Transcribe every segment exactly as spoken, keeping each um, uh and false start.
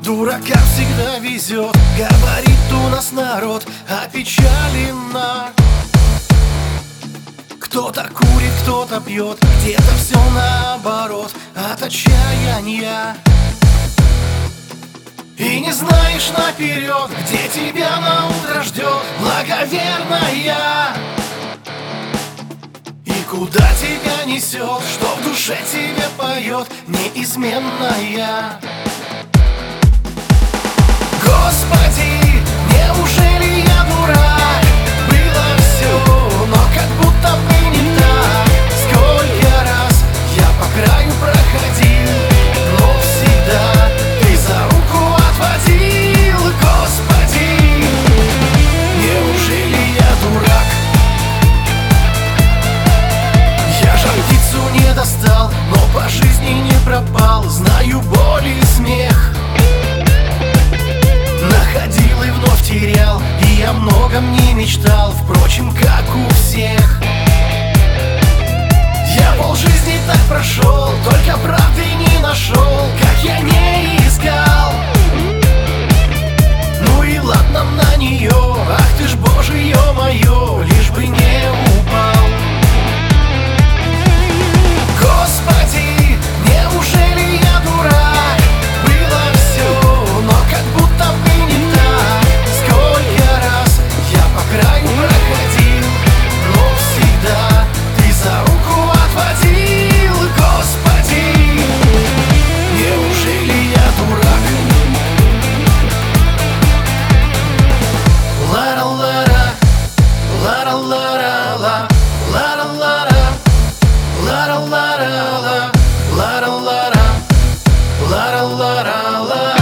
Дуракам всегда везет, говорит у нас народ опечаленно. Кто-то курит, кто-то пьет, где-то все наоборот от отчаяния. И не знаешь наперед, где тебя на утро ждет благоверная. И куда тебя несет, что в душе тебе поет неизменная. Господи, неужели я дурак? Было все, но как будто бы не так. Сколько раз я по краю проходил, но всегда ты за руку отводил. Господи, неужели я дурак? Я жар птицу не достал, но по жизни не пропал. Знаю боль и смех, находил и вновь терял, и о многом не мечтал, впрочем, как у всех. Я полжизни так прошел, только правды не нашел, как я не искал. Ну и ладно на нее, ах ты ж Божие мое, лишь бы не упал. Господи, неужели я дурак? Было все, но как будто бы не так. Сколько раз я по краю проходил, но всегда ты за руку отводил. Господи, неужели я дурак? Ла-ла-ла-ла, ла-ла-ла-ла, ла-ла-ла-ла, ла-ла-ла-ла, ла-ла-ла-ла, ла-ла-ла-ла.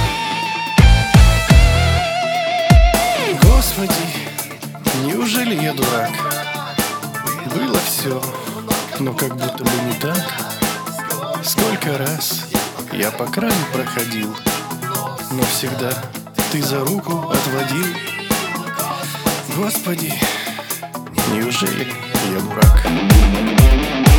Господи, неужели я дурак? Было все, но как будто бы не так. Сколько раз я по краю проходил, но всегда ты за руку отводил. Господи, неужели я дурак?